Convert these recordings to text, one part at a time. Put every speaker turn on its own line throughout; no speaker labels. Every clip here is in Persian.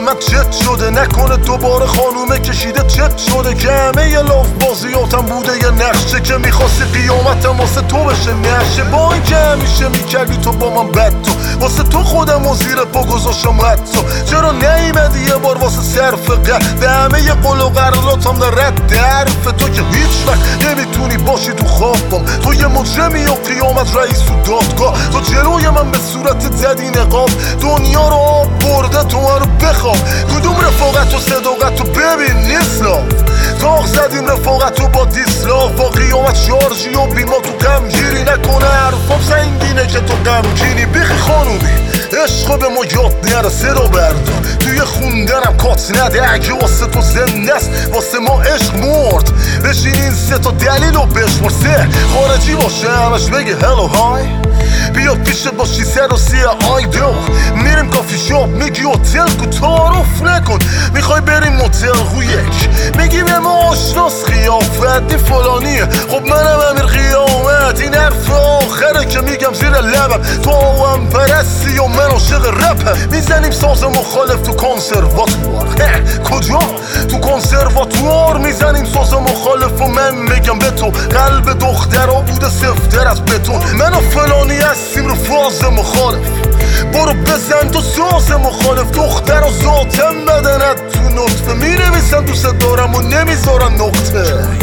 من چت شده، نکنه دوباره خانومه کشیده چت شده که همه یه لاف بازیاتم بوده یه نقشه که میخواستی قیامتم واسه تو بشه نشه. با این که همیشه میکردی تو با من بد تو، واسه تو خودم و زیر پا گذاشتم حتی. چرا نیمدی یه بار واسه صرف قد به همه یه قول و قراراتم در رد حرف تو که هیچ وقت نمیتونی باشی تو خوابم. تو یه مجرمی و قیامت رئیس و دادگاه، تو جلوی من به صورت زدی نقاب. دنیا رو آب برده تو من رو بخواب. کدوم رفاقت و صداقت رو ببین نیست لاف. تاق زدیم رفاقت رو با دیسلاف. با قیامت شارژی و بیما تو غم گیری. نکنه حرفم سنگینه که تو غمگینی. بیخی خانومی عشق به ما یاد نره صدا بردار. توی خوندنم کات نده اگه واسه تو زنده است واسه ما عشق مرد. بشین این سه تا دلیل رو بشمار. سه خارجی باشه همش بگه هلو های. بیا پیشت باشی 130 آی دو. میریم کافی شاپ میگی هتل کو تعارف نکن. میخوای بریم موتل خو یک میگی به ما آشناس قیافت دی فلانیه. خب منم امیر قیامت. این حرف آخره که میگم زیر لبم. تو هم پرستی و من عاشق رپم. میزنیم ساز مخالف تو کنسرواتوار. کجا؟ تو کنسرواتوار میزنیم ساز مخالف و من میگم به تو قلب دخترها بوده سفتر از بتون. من و فلانی هستیم رو فاز مخالف. برو بزن تو ساز مخالف. دختر و ذاتم بدنت تو نطفه. مینویسن دوست دارم و نمیذارن نقطه.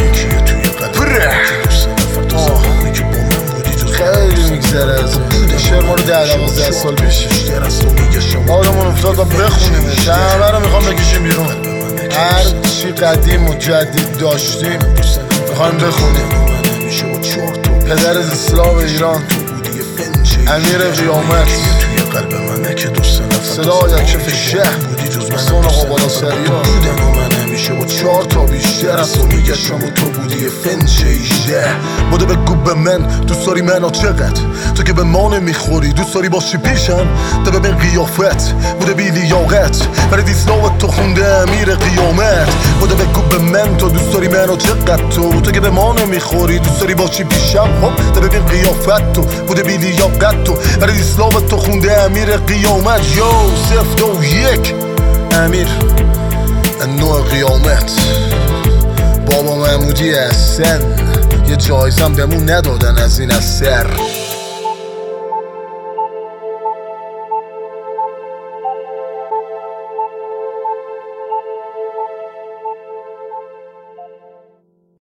خیلی میگذره از این شعر ما رو 10-12 سال پیش آدمون افتاد و بخونیمش. همه رو میخوام بکشیم بیرون. هر چی قدیم و جدید داشتیم میخوایم بخونیم. پدر اسلام ایران امیر قیامت، صدای کف شهر حسین آقا بالاسریان. 4 تا بیشتر از تو میگشم و تو بودی یه فنچ 18. بوده بگو به من دوست داری منو چقدر. تو که به ما نمیخوری دوست داری باشی پیشم. تا ببین قیافت بوده بی لیاقت. برای دیسلاوت تو خونده امیر قیامت. بوده بگو به من تو دوست داری منو چقدر. تو که به ما نمیخوری دوست داری باشی پیشم. خب تا ببین قیافت تو بوده بی لیاقت. تو برای دیسلاوت تو خونده امیر قیامت. یو 0-2-1 امیر نوع قیامت. بابا محمودی احسن یه جایزم بهمون ندادن از این اثر.